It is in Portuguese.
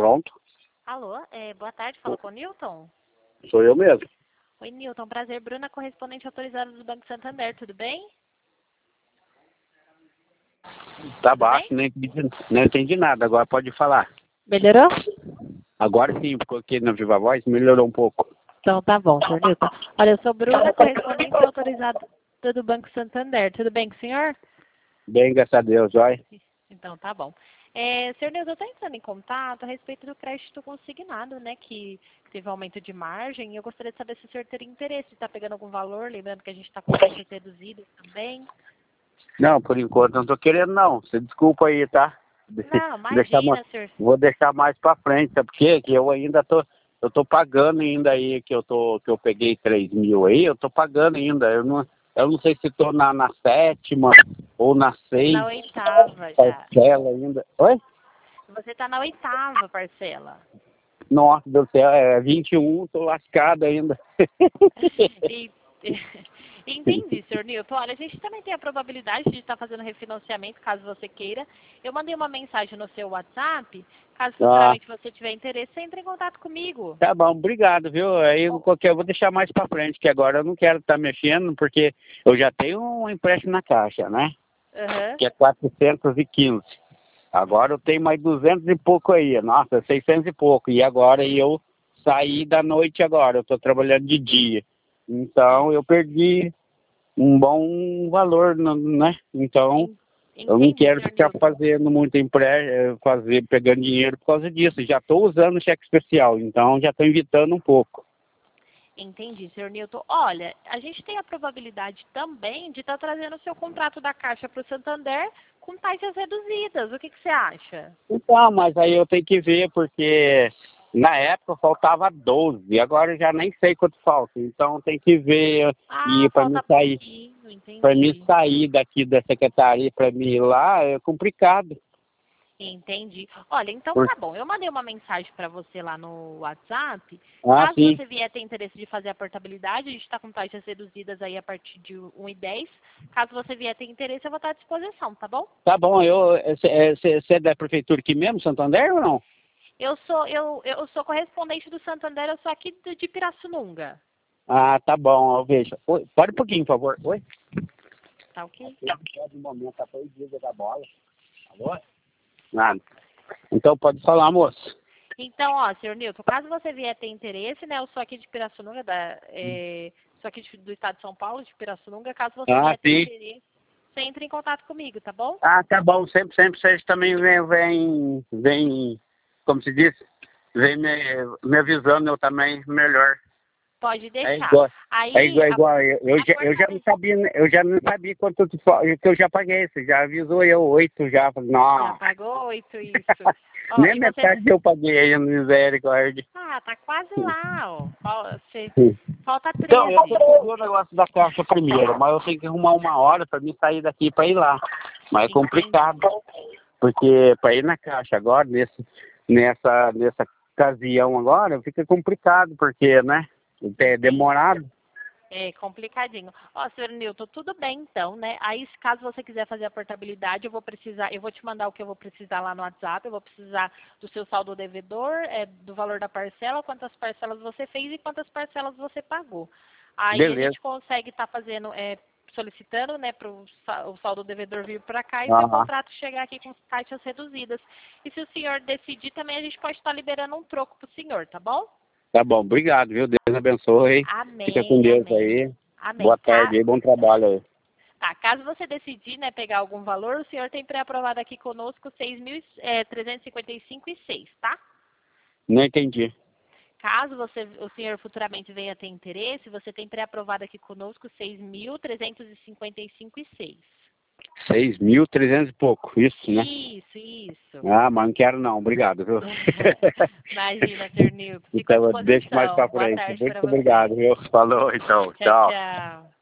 Pronto. Alô, boa tarde, fala com o Newton. Sou eu mesmo. Oi, Newton, prazer. Bruna, correspondente autorizada do Banco Santander, tudo bem? Tá Tudo baixo, bem? não entendi nada. Agora pode falar. Melhorou? Agora sim, porque na Viva Voz melhorou um pouco. Então tá bom, senhor Newton. Olha, eu sou Bruna, correspondente autorizada do Banco Santander. Tudo bem com o senhor? Bem, graças a Deus, vai. Então tá bom. Senhor Newton, eu estou entrando em contato a respeito do crédito consignado, né, que teve aumento de margem, e eu gostaria de saber se o senhor teria interesse de estar pegando algum valor, lembrando que a gente está com taxas reduzidas também. Não, por enquanto não tô querendo não. Você desculpa aí, tá? Não, Deixar mais, imagina, senhor. vou deixar mais pra frente, sabe por quê? Que eu ainda tô pagando ainda aí, que eu peguei 3 mil aí, eu tô pagando ainda. Eu não sei se tô na sétima ou na Na 6 oitava já. parcela ainda. Oi? Você está na oitava parcela. Nossa do céu, é 21, tô lascado ainda. E, entendi, senhor Newton. Olha, a gente também tem a probabilidade de estar fazendo refinanciamento, caso você queira. Eu mandei uma mensagem no seu WhatsApp. Caso Ah, futuramente você tiver interesse, você entre em contato comigo. tá bom, obrigado, viu? Aí eu vou deixar mais pra frente, que agora eu não quero estar mexendo, porque eu já tenho um empréstimo na caixa, né? Aham. Que é 415. Agora eu tenho mais 200 e pouco aí, nossa, 600 e pouco. E agora eu saí da noite agora, eu estou trabalhando de dia. Então eu perdi um bom valor, né? Então eu não Entendi, quero senhor ficar Newton. fazendo muito pegando dinheiro por causa disso. Já estou usando cheque especial, então já estou evitando um pouco. Entendi, senhor Newton. Olha, a gente tem a probabilidade também de estar trazendo o seu contrato da Caixa para o Santander com taxas reduzidas. O que você acha? Então, mas aí eu tenho que ver, porque na época faltava 12, agora eu já nem sei quanto falta. Então tem que ver Ah, e falta pouquinho, para mim entendi. sair daqui da secretaria para mim ir lá é complicado. Entendi. Olha, então Por- tá bom. Eu mandei uma mensagem para você lá no WhatsApp. Ah, Caso sim. você vier ter interesse de fazer a portabilidade, a gente está com taxas reduzidas aí a partir de 1,10. Caso você vier ter interesse, eu vou estar à disposição, tá bom? Tá bom, você é da prefeitura aqui mesmo, Santander ou não? Eu sou correspondente do Santander, eu sou aqui de Pirassununga. Ah, tá bom, eu vejo. Oi, pode um pouquinho, por favor. Oi? Tá ok? De momento, tá perdido da bola. Alô? Nada. Então pode falar, moço. Então, ó, senhor Nilton, caso você vier ter interesse, né, eu sou aqui de Pirassununga, sou aqui do estado de São Paulo, de Pirassununga, caso você Ah, vier ter sim. interesse, você entre em contato comigo, tá bom? Ah, tá bom. Sempre vocês também como se diz, me avisando, eu também melhor. Pode É deixar. igual, Aí, igual a eu já não portaria sabia, eu já não sabia quanto que eu já paguei. Você já avisou eu 8 já. Falei, já não. pagou 8 isso. Ó, Nem e você... metade eu paguei aí no misericórdia. Ah, tá quase lá, ó. Falta Então, eu 13. tenho que ver o negócio da caixa primeiro, mas eu tenho que arrumar uma hora para mim sair daqui para ir lá. Mas é complicado, Entendi. porque para ir na caixa agora, nessa ocasião agora, fica complicado, porque, né, é Entendi. demorado. É complicadinho. Ó, senhor Newton, tudo bem então, né? Aí, caso você quiser fazer a portabilidade, eu vou te mandar o que eu vou precisar lá no WhatsApp, eu vou precisar do seu saldo devedor, do valor da parcela, quantas parcelas você fez e quantas parcelas você pagou. Aí a Beleza. gente consegue estar fazendo, solicitando, né, para o saldo devedor vir para cá e seu Aham. contrato chegar aqui com taxas reduzidas. E se o senhor decidir também, a gente pode estar liberando um troco para o senhor, tá bom? Tá bom, obrigado, viu? Deus abençoe. Fica com Amém, Deus amém. aí. Amém. Boa tarde aí, bom trabalho aí. Tá, caso você decidir, né, pegar algum valor, o senhor tem pré-aprovado aqui conosco 6.355,06, tá? Não entendi. Caso o senhor futuramente venha ter interesse, você tem pré-aprovado aqui conosco 6.355,06. 6.300 e pouco, isso, né? Isso. Ah, mas não quero não, obrigado, viu? Imagina, senhor Nilton. Fico à Então, deixa mais pra disposição. Boa frente. tarde para Muito você. obrigado, viu? Falou, então. Tchau, Tchau. tchau.